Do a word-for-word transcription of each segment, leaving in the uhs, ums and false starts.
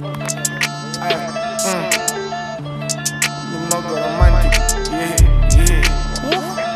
Ай, м. Немного романтики. Yeah, yeah.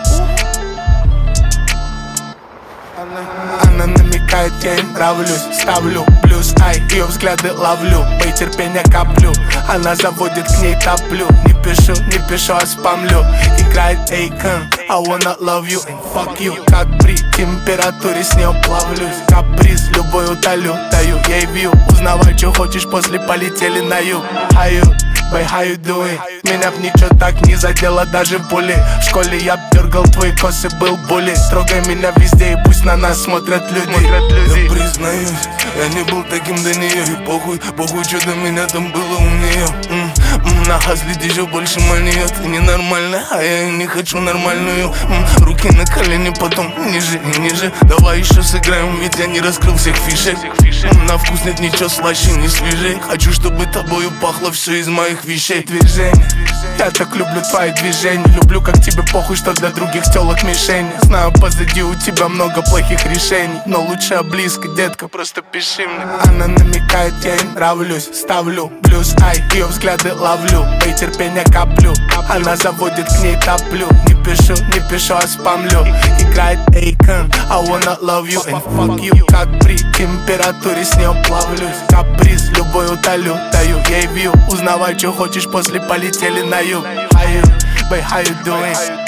Она, она намекает, я ей нравлюсь. Ставлю плюс, ай, ее взгляды ловлю. Бей, терпения коплю. Она заводит, к ней топлю. Не пишу, не пишу, а спамлю. Играет Akon, I wanna love you and fuck you. Как при температуре с нее плавлюсь. Каприз любой утолю, даю ей вью. Узнавай, что хочешь, после полетели на юг. How you, бей, how you doing? Меня б ничего так не задело, даже пули. В школе я б дергал твои косы, был були. Трогай меня везде и пусть на нас смотрят люди. Я признаюсь, я не был таким до нее. И похуй, похуй, что до меня там было у нее. м -м, На газ летишь еще больше маньет. Ты ненормальная, а я не хочу нормальную. м Руки на колени, потом ниже и ниже. Давай еще сыграем, ведь я не раскрыл всех фишек. м На вкус нет ничего слаще, не свежей. Хочу, чтобы тобою пахло все из моих вещей. Движение, я так люблю твои движения. Люблю, как тебе похуй, что для других телок мишень. Знаю, позади у тебя много плохих решений, но лучше близко, детка, просто пиши мне. Она намекает, я ей нравлюсь. Ставлю плюс, ай, ее взгляды ловлю. Бей, терпения коплю. Она заводит, к ней топлю. Не пишу, не пишу, а спамлю. Играет Akon, I wanna love you and fuck you. Как при температуре с нее плавлюсь. Каприз любой утолю, даю ей вью. Узнавай, что хочешь, после полетели на юг. How you, babe, how you doing?